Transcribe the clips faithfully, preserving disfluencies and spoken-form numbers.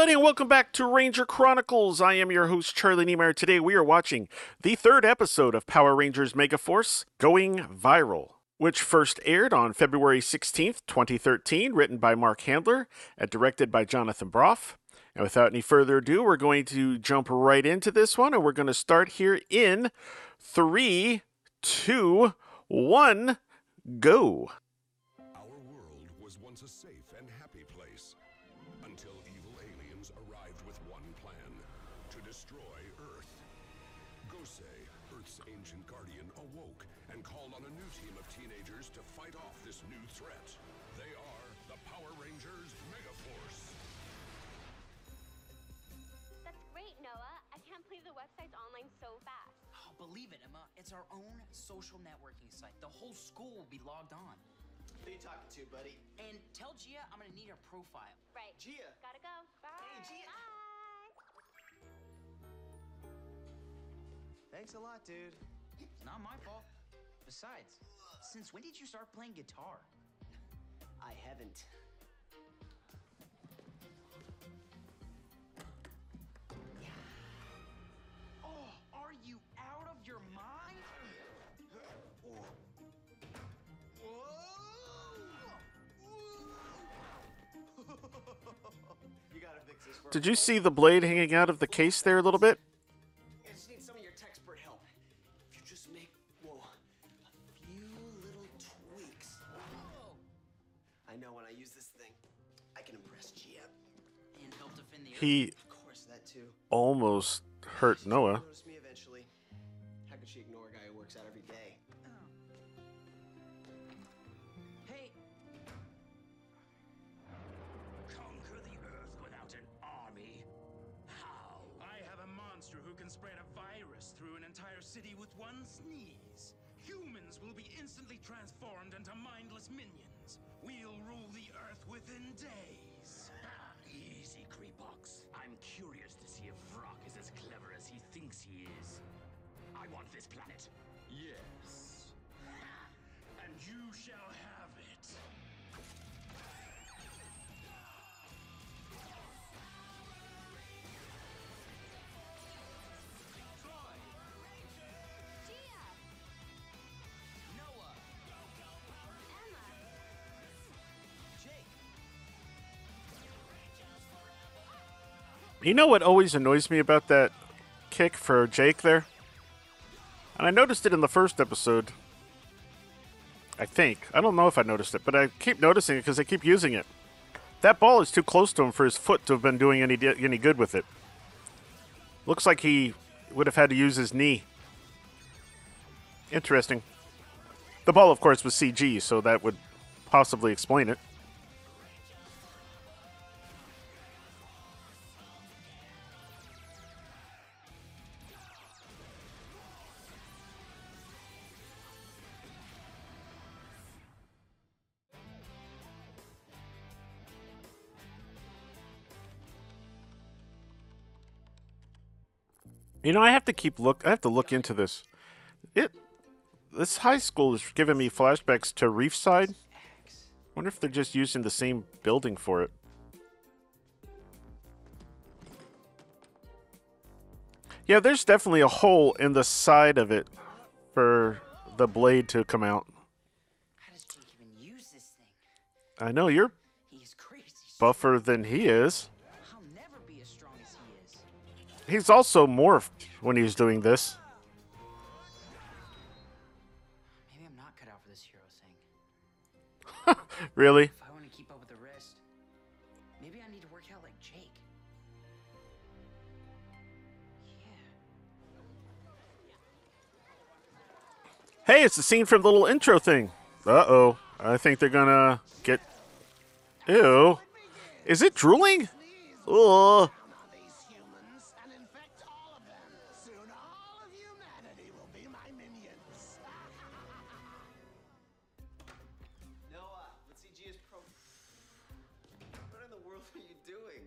everybody, and welcome back to Ranger Chronicles. I am your host, Charlie Niemeyer. Today we are watching the third episode of Power Rangers Megaforce, Going Viral, which first aired on February sixteenth, twenty thirteen, written by Mark Handler and directed by Jonathan Broff. And without any further ado, we're going to jump right into this one, and we're going to start here in three, two, one, go. Our world was once a safe and happy place until evil aliens arrived with one plan: to destroy Earth. Gosei, Earth's ancient guardian, awoke and called on a new team of teenagers to fight off this new threat. They are the Power Rangers Megaforce. That's great, Noah. I can't believe the website's online so fast. Oh, believe it, Emma. It's our own social networking site. The whole school will be logged on. Who you talking to, buddy? And tell Gia I'm gonna need her profile. Right. Gia. Gotta go. Bye. Hey, Gia. Bye. Thanks a lot, dude. It's not my fault. Besides, since when did you start playing guitar? I haven't. Oh, are you out of your mind? You gotta fix this for Did me. you see the blade hanging out of the case there a little bit? I just need some of your tech expert help. If you just make, whoa, a few little tweaks. Oh. I know when I use this thing, I can impress Gia. And help defend the Earth. He Of course, that too. almost hurt She's Noah. gonna notice me eventually. How could she ignore a guy who works out every day? Oh. Hey. Conquer the Earth without an army? How? I have a monster who can spread a virus through an entire city with one sneeze. Humans will be instantly transformed into mindless minions. We'll rule the Earth within days. Ah, easy, Creepox. I'm curious to see if Vrock is as clever as he thinks he is. I want this planet. Yes. And you shall have it. Gia. Noah. Emma. Jake. You know what always annoys me about that kick for Jake there? And I noticed it in the first episode. I think. I don't know if I noticed it, but I keep noticing it because I keep using it. That ball is too close to him for his foot to have been doing any any good with it. Looks like he would have had to use his knee. Interesting. The ball, of course, was C G, so that would possibly explain it. You know, I have to keep look. I have to look into this. It, this high school is giving me flashbacks to Reefside. Wonder if they're just using the same building for it. Yeah, there's definitely a hole in the side of it for the blade to come out. How does Jake even use this thing? I know you're He is crazy. buffer than he is. I'll never be as strong as he is. He's also morphed when he's doing this. Maybe I'm not cut out for this hero thing. Really? If I want to keep up with the rest, maybe I need to work out like Jake. Yeah. Hey, it's the scene from the little intro thing. Uh-oh. I think they're gonna get... Ew. Is it drooling? Ugh. These humans and infect all of them. Soon all of humanity will be my minions. Noah, let's see Gia's pro. What in the world are you doing?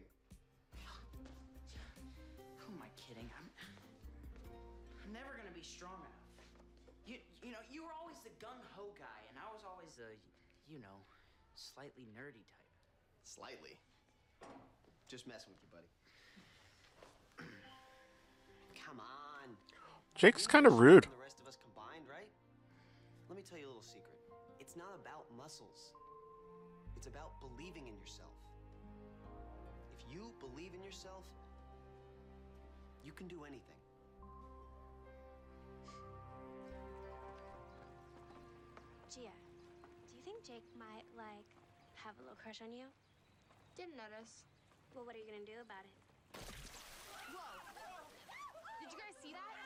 Who am I kidding? I'm, I'm never gonna be strong enough. You, you know, you were always the gung ho guy, and I was always the, you know, slightly nerdy type. Slightly. Just messing with you, buddy. Come on. Jake's kind of rude. The rest of us combined, right? Let me tell you a little secret. It's not about muscles. It's about believing in yourself. If you believe in yourself, you can do anything. Gia, do you think Jake might, like, have a little crush on you? Didn't notice. Well, what are you gonna do about it? Whoa! Did you guys see that?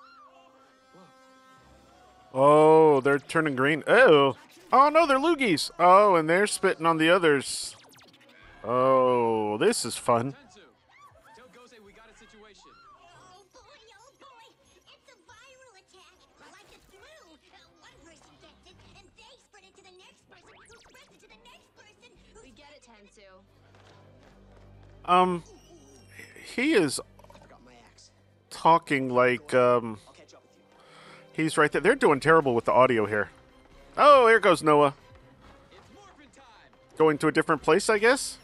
Oh, they're turning green. Oh. Oh, no, they're loogies. Oh, and they're spitting on the others. Oh, this is fun. Tell Gose we got a situation. Oh boy, oh boy! It's a viral attack, like the flu. Uh, one person gets it, and they spread it to the next person, who spreads it to the next person. Who We get it, Tensu. Um, he is Forgot my axe. talking like, um, I'll catch up with you. he's right there. They're doing terrible with the audio here. Oh, here goes Noah. It's morphin' time. Going to a different place, I guess?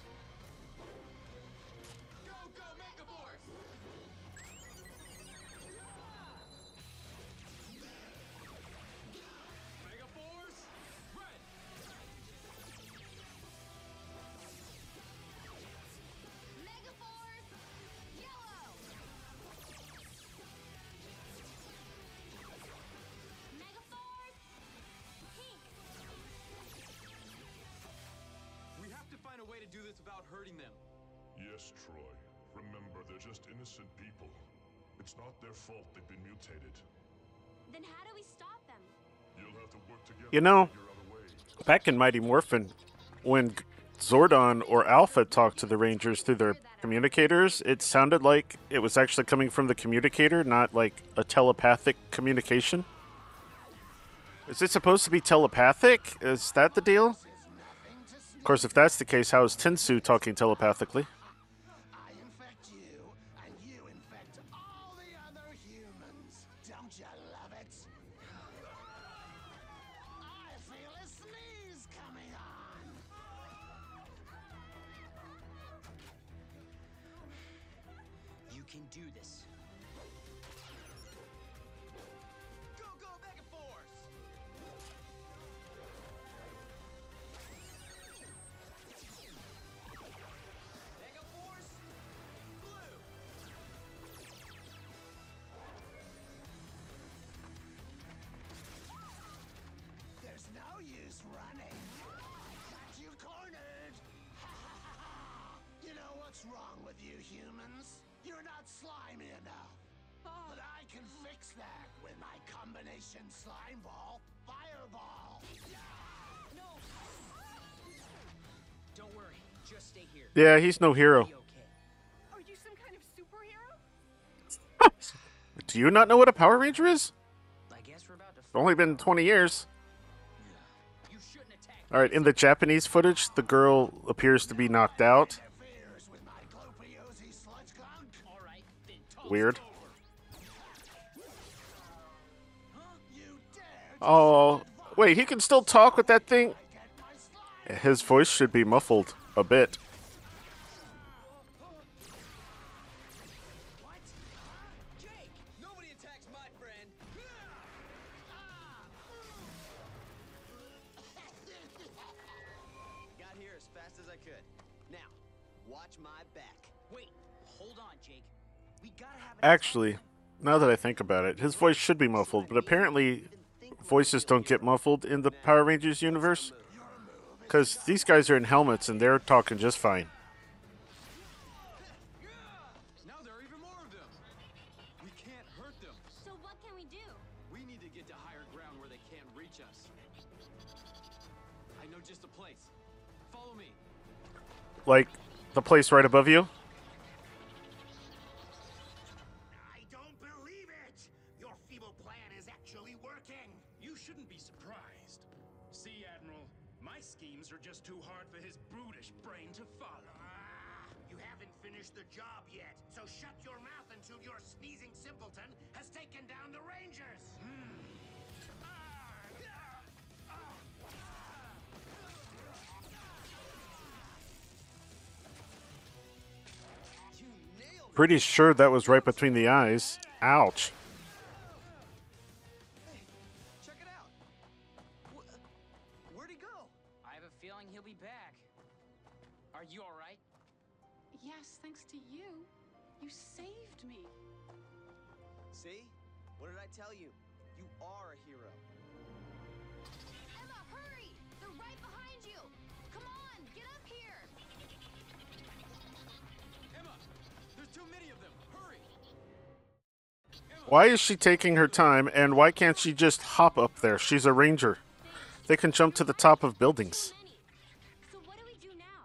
Go, go, Megaforce. Megaforce, red. Megaforce, yellow. Megaforce! Pink! We have to find a way to do this without hurting them. Yes, Troy. Remember, they're just innocent people. It's not their fault they've been mutated. Then how do we stop them? You'll have to work together You know, to figure out a way. back in Mighty Morphin, when Zordon or Alpha talked to the Rangers through their communicators, it sounded like it was actually coming from the communicator, not like a telepathic communication. Is it supposed to be telepathic? Is that the deal? Of course, if that's the case, how is Tensu talking telepathically? I infect you, and you infect all the other humans. Don't you love it? I feel a sneeze coming on. You can do this. Go, go, Megaforce. Megaforce, blue. There's no use running. Got you cornered. You know what's wrong with you humans? You're not slimy enough. But I can fix that with my combination slime ball fireball. No! Don't worry, just stay here. Yeah, he's no hero. Be okay. Are you some kind of superhero? Do you not know what a Power Ranger is? I guess we're about to. It's only been twenty years. You shouldn't attack. Alright, in the Japanese footage, the girl appears to be knocked out. Interferes with my Glopiosi sludge gunk. All right, then toss Weird. it over. You dare Oh, wait, he can still talk with that thing? get my slime. His voice should be muffled a bit. What? Jake! Nobody attacks my friend. Got here as fast as I could. Now, watch my back. Wait, hold on, Jake. We gotta have. an Actually, now that I think about it, his voice should be muffled, but apparently voices don't get muffled in the Power Rangers universe. Because these guys are in helmets and they're talking just fine. Now there are even more of them. We can't hurt them. So what can we do? We need to get to higher ground where they can't reach us. I know just a place. Follow me. Like the place right above you. I don't believe it! Your feeble plan is actually working. You shouldn't be surprised. See, Admiral, my schemes are just too hard for his brutish brain to follow. Ah, you haven't finished the job yet, so shut your mouth until your sneezing simpleton has taken down the Rangers. Pretty sure that was right between the eyes. Ouch. Hey, check it out. Wh- where'd he go? I have a feeling he'll be back. Are you all right? Yes, thanks to you. You saved me. See? What did I tell you? You are a hero. Emma, hurry! They're right behind you! Come on, get up here! Emma, there's too many of them. Hurry! Why is she taking her time, and why can't she just hop up there? She's a ranger. They can jump to the top of buildings. Many. So what do we do now?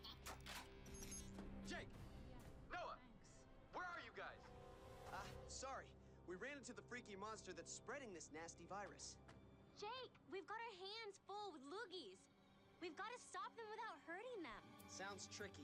Jake! Noah! Where are you guys? Ah, sorry. We ran into the freaky monster that's spreading this nasty virus. Jake, we've got our hands full with loogies. We've got to stop them without hurting them. Sounds tricky.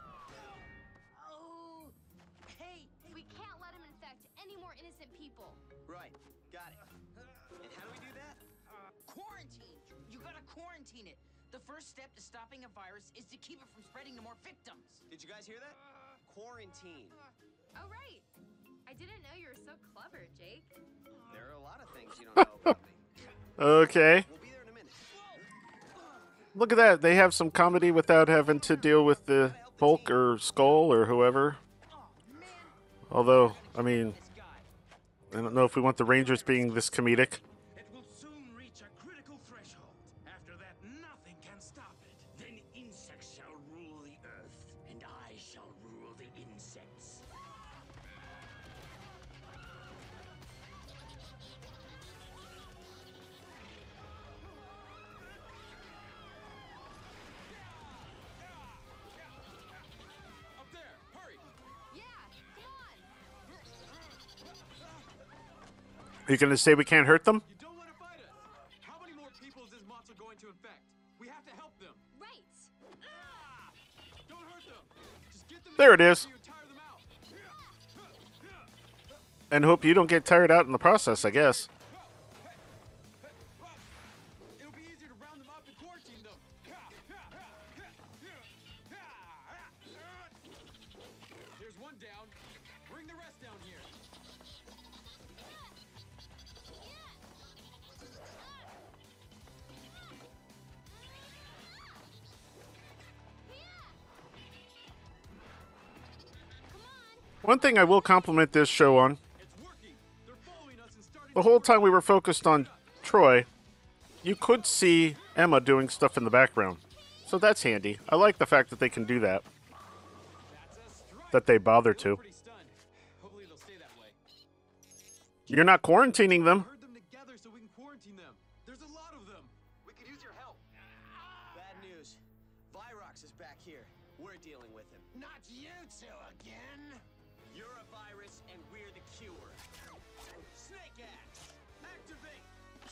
Oh! Hey, we can't let him infect any more innocent people. Right. Got it. And how do we do that? Quarantine! You gotta quarantine it. The first step to stopping a virus is to keep it from spreading to more victims. Did you guys hear that? Quarantine. Oh, right. I didn't know you were so clever, Jake. There are a lot of things you don't know about me. Okay. We'll be there in a minute. Look at that. They have some comedy without having to deal with the Hulk or Skull or whoever. Although, I mean, This guy. I don't know if we want the Rangers being this comedic. It will soon reach a critical threshold. After that, nothing can stop it. Then insects shall rule the earth, and I shall rule the insects. Up there! Hurry! Yeah, come on! Are you going to say we can't hurt them? You don't want to fight us! How many more people is this monster going to infect? We have to help them! Right. Ah! Don't hurt them! Just get them There it in is. so you tire them out. And hope you don't get tired out in the process, I guess. It'll be easier to round them up and quarantine them. There's one down. Bring the rest down here. One thing I will compliment this show on, It's working. They're following us and starting the to- whole time we were focused on Troy, you could see Emma doing stuff in the background. So that's handy. I like the fact that they can do that. That's a strike. That they bother to. Pretty stunned. Hopefully they'll stay that way. You're not quarantining them. Herd them together so we can quarantine them. There's a lot of them. We could use your help. Bad news. Virox is back here. We're dealing with him. Not you two again! You're a virus, and we're the cure. Snake Axe! Activate!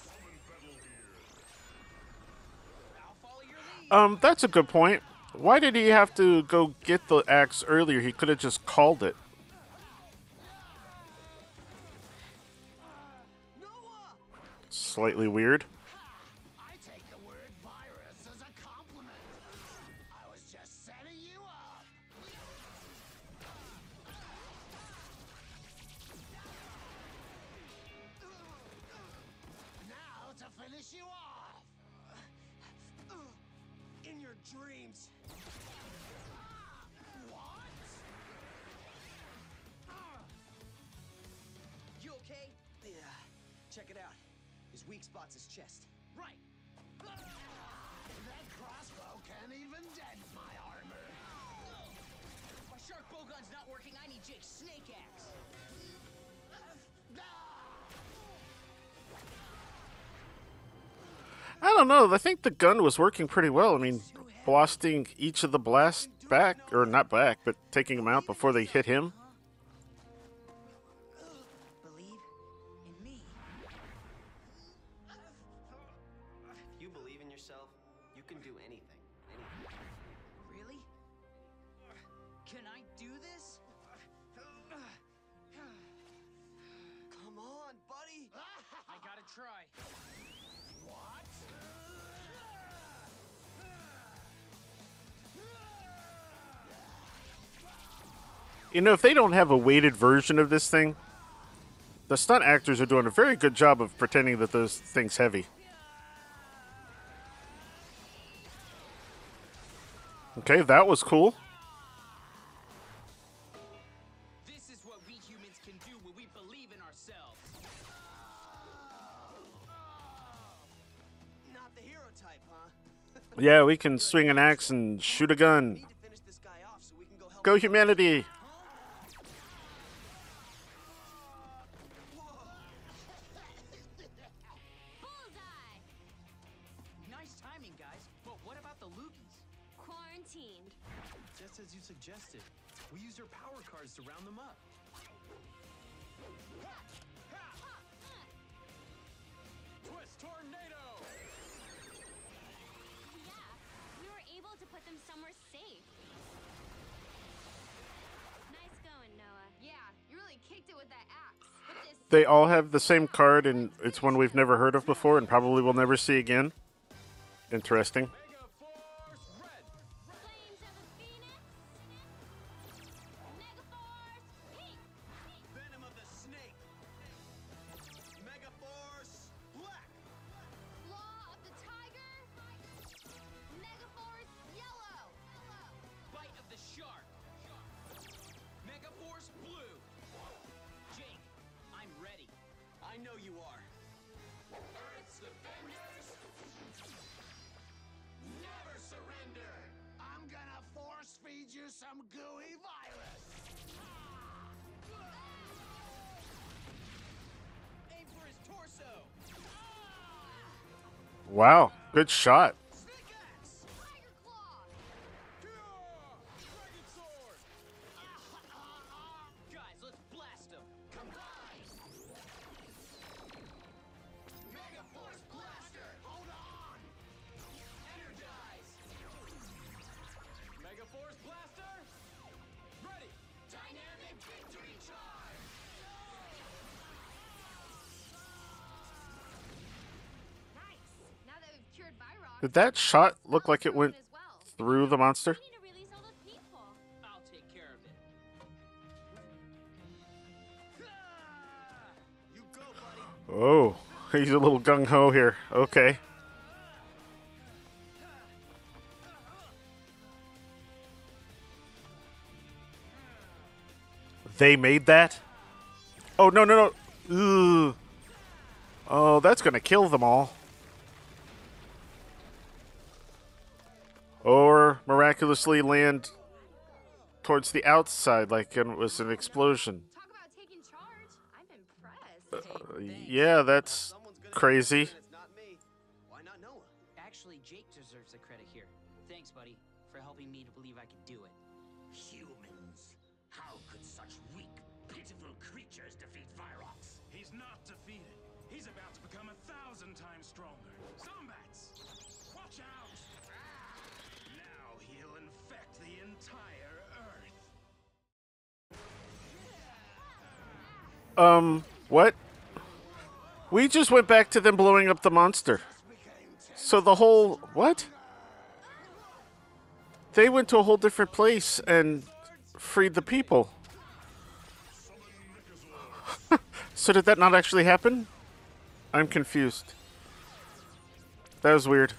I'll follow your lead. Um, that's a good point. Why did he have to go get the axe earlier? He could have just called it. Noah! Slightly weird. I take the word virus as a compliment. I was just setting you up. Now to finish you off. In your dreams. What? You okay? Yeah. Check it out. His weak spot's his chest. Right. That crossbow can't even dent my armor. My shark bowgun's not working. I need Jake's snake axe. I don't know. I think the gun was working pretty well. I mean, blasting each of the blasts back, or not back, but taking them out before they hit him. Believe in me. If you believe in yourself, you can do anything. Anything. Really? Can I do this? Come on, buddy! I gotta try. What? You know, if they don't have a weighted version of this thing, the stunt actors are doing a very good job of pretending that those things heavy. Okay, that was cool. This is what we humans can do when we believe in ourselves. Not the hero type, huh? Yeah, we can swing an axe and shoot a gun. Need to finish this guy off so we can go help. Go humanity! Bullseye! Nice timing, guys. But what about the loogies? Quarantined. Just as you suggested, we used our power cards to round them up. Twist tornado! Yeah, we were able to put them somewhere safe. Nice going, Noah. Yeah, you really kicked it with that axe. But this They all have the same card, and it's one we've never heard of before and probably will never see again. Interesting. Mega Force Red! Flames of the Phoenix. Megaforce Pink. Venom of the snake. Mega Force Black. Claw of the Tiger. Megaforce Yellow. Bite of the shark. Mega Force Blue. Jake, I'm ready. I know you are. Earth's defenders! Never surrender! I'm gonna force feed you some gooey virus. Aim for his torso. Wow, good shot. Snake Axe. Tiger Claw. Dragon Sword! Guys, let's blast him. Mega Force Blaster! Hold on. Energize! Mega Force Blaster! Ready! Dynamic Victory Charge! Nice. Now that we've cured Virox, Did that shot look like it went as well. through the monster? We need to release all those people. I'll take care of it. You go, buddy. Oh, he's a little gung-ho here. Okay. They made that? Oh, no, no, no. Ugh. Oh, that's going to kill them all. Or miraculously land towards the outside like it was an explosion. Talk about taking charge. I'm impressed. Uh, yeah, that's Someone's gonna crazy. and it's not me. Why not Noah? Actually, Jake deserves the credit here. Thanks, buddy, for helping me to believe I can do it. Humans! How could such weak, pitiful creatures defeat Virox? He's not defeated. He's about to become a thousand times stronger. Zombats! Watch out! Now he'll infect the entire Earth. Um, what? We just went back to them blowing up the monster. So the whole... What? They went to a whole different place and freed the people. So did that not actually happen? I'm confused. That was weird.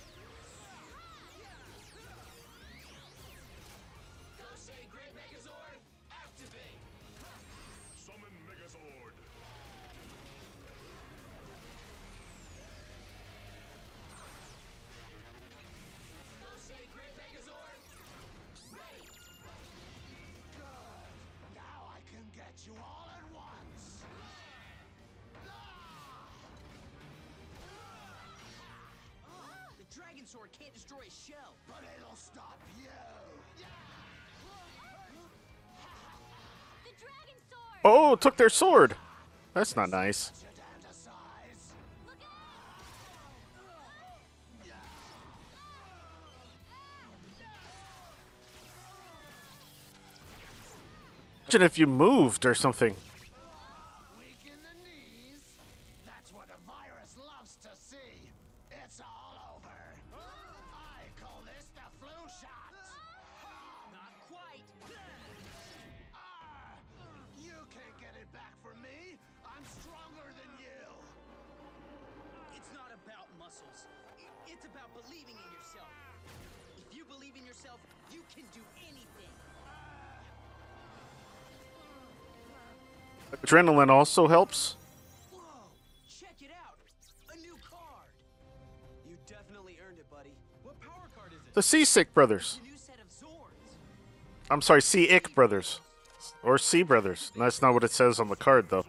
Gosei Great Megazord, activate! Summon Megazord. Gosei Great Megazord, ready! Now I can get you all at once. The Dragon Sword can't destroy his shell. But it'll stop you. The Dragon Sword. Oh, took their sword. That's not nice. Giganticize. Look out. Imagine if you moved or something. Weak in the knees. That's what a virus loves to see. It's all over. I call this the flu shot. Not quite. Ah! muscles. I- It's about believing in yourself. If you believe in yourself, you can do anything. Adrenaline also helps. Whoa! Check it out. A new card. You definitely earned it, buddy. What power card is it? The Seasick brothers. A new set of Zords. I'm sorry, Sea-Ick brothers. Or Sea brothers. That's not what it says on the card, though.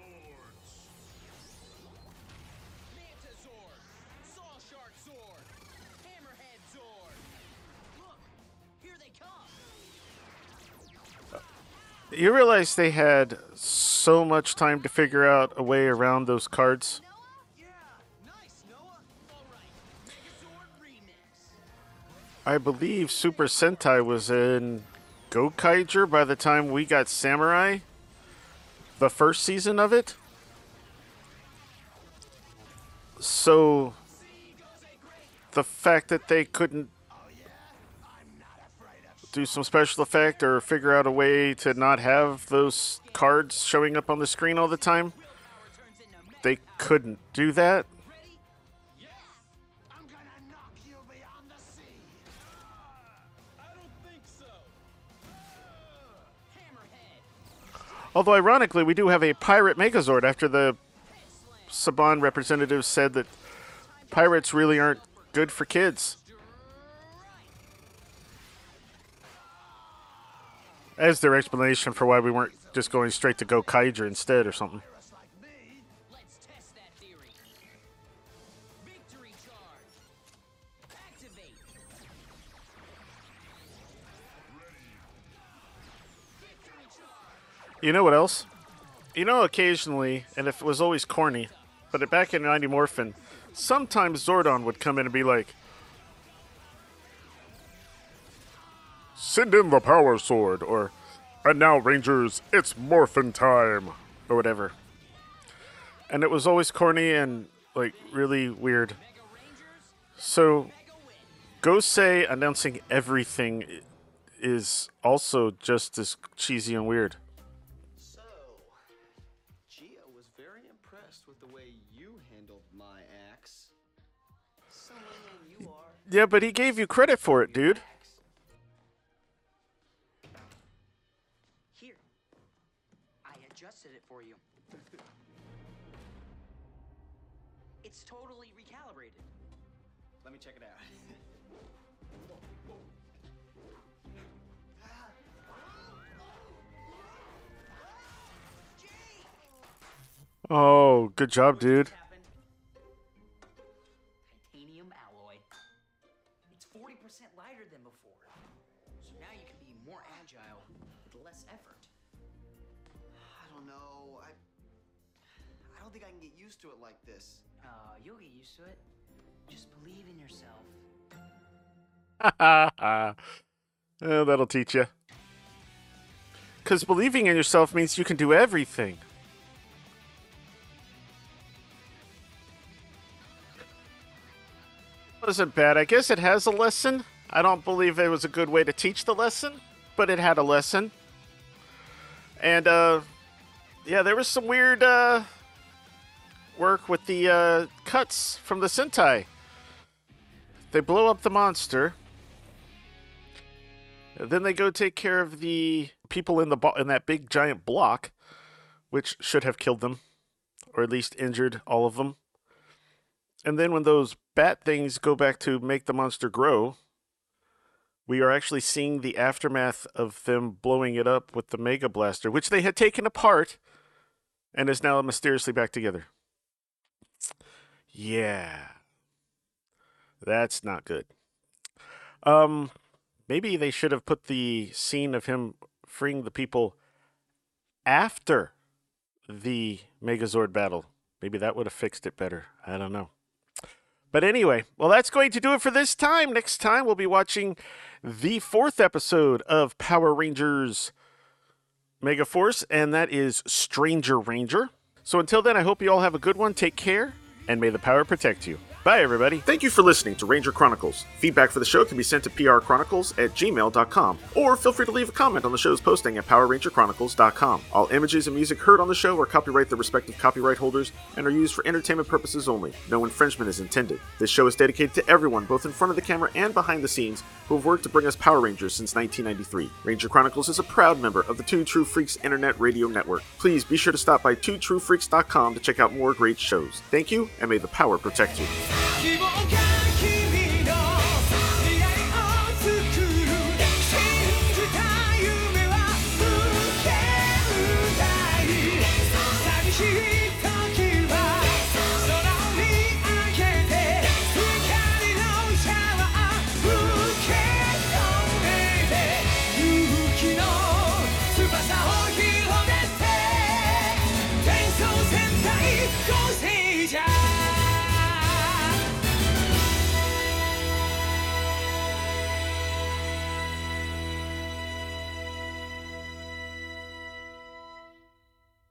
Manta Zord. Saw Shark Zord. Hammerhead Zord. Look, here they come. You realize they had so much time to figure out a way around those cards? Yeah, nice, Noah. All right, Megazord Remix. I believe Super Sentai was in Gokaiger by the time we got Samurai. The first season of it. So, the fact that they couldn't do some special effect or figure out a way to not have those cards showing up on the screen all the time, they couldn't do that. I'm gonna knock you beyond the sea. I don't think so. Although, ironically, we do have a pirate Megazord after the Saban representatives said that pirates really aren't good for kids. As their explanation for why we weren't just going straight to Gokaiger instead or something. Let's test that theory. Victory charge. Activate. Victory charge. You know what else? You know, occasionally, and if it was always corny, but back in Mighty Morphin, sometimes Zordon would come in and be like, "Send in the power sword," or, "And now, Rangers, it's Morphin time," or whatever. And it was always corny and, like, really weird. So, Gosei announcing everything i- is also just as cheesy and weird. So, Gia was very impressed with the way you handled my axe. Someone named you are. Yeah, but he gave you credit for it, dude. Here. I adjusted it for you. It's totally recalibrated. Let me check it out. Oh, good job, dude. Happened. Titanium alloy. It's forty percent lighter than before. So now you can be more agile with less effort. I don't know. I. I don't think I can get used to it like this. Uh, you'll get used to it. Just believe in yourself. Oh, that'll teach you. Because believing in yourself means you can do everything. Wasn't bad. I guess it has a lesson. I don't believe it was a good way to teach the lesson, but it had a lesson. And, uh, yeah, there was some weird, uh, work with the, uh, cuts from the Sentai. They blow up the monster. Then they go take care of the people in the bo- in that big giant block, which should have killed them, or at least injured all of them. And then when those bat things go back to make the monster grow, we are actually seeing the aftermath of them blowing it up with the Mega Blaster, which they had taken apart and is now mysteriously back together. Yeah. That's not good. Um, maybe they should have put the scene of him freeing the people after the Megazord battle. Maybe that would have fixed it better. I don't know. But anyway, well, that's going to do it for this time. Next time, we'll be watching the fourth episode of Power Rangers Megaforce, and that is Stranger Ranger. So until then, I hope you all have a good one. Take care, and may the power protect you. Bye, everybody. Thank you for listening to Ranger Chronicles. Feedback for the show can be sent to p r chronicles at gmail dot com, or feel free to leave a comment on the show's posting at power ranger chronicles dot com. All images and music heard on the show are copyright their respective copyright holders and are used for entertainment purposes only. No infringement is intended. This show is dedicated to everyone, both in front of the camera and behind the scenes, who have worked to bring us Power Rangers since nineteen ninety-three. Ranger Chronicles is a proud member of the Two True Freaks Internet Radio Network. Please be sure to stop by two true freaks dot com to check out more great shows. Thank you, and may the power protect you. 希望が君の未来を作る信じた夢は無限大寂しい